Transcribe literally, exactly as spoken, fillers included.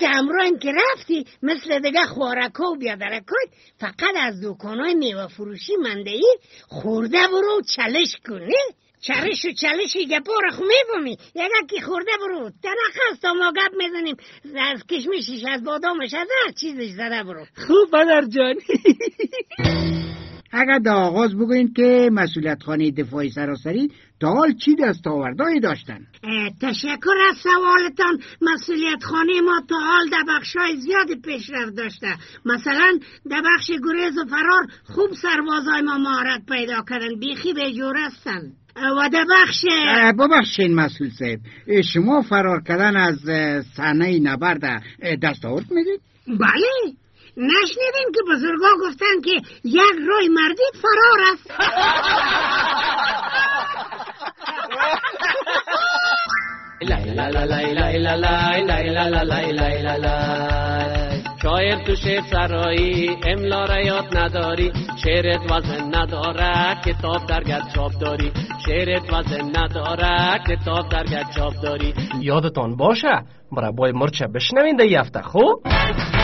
که امروز که رفتی مثل دیگه خوارکو و بیادرکات فقط از دکانای میوه فروشی مندهی خورده برو چالش کنی. چالش و چالشی گپا را خو میفهمی. یکا که خورده برو تنخست تا ما گپ میزنیم از کشمشش از بادامش از هر چیزش زده برو. خوب پدر جان. اگر در آغاز بگوین که مسئولیت خانه دفاعی سراسری تا حال چی دست آورده‌ای داشتن؟ تشکر از سوالتان. مسئولیت خانه ما تا حال در بخشای زیادی پیشرفت داشته. مثلا در بخش گریز و فرار خوب سربازای ما مهارت پیدا کردن، بیخی به جور هستن. و در بخش ببخشین مسئول صاحب، شما فرار کردن از صحنه نبرد دست آورد میدید؟ بله. نشنیدین که بزرگا گفتن که یک روی مردید فرار است؟ شاعر تو شعر سرایی املا را یاد نداری، شعرت وزن نداره کتاب درگرد چاپ داری، شعرت وزن نداره کتاب درگرد چاپ داری. یادتان باشه مربای مرچه بشنوین ده یفته خوب؟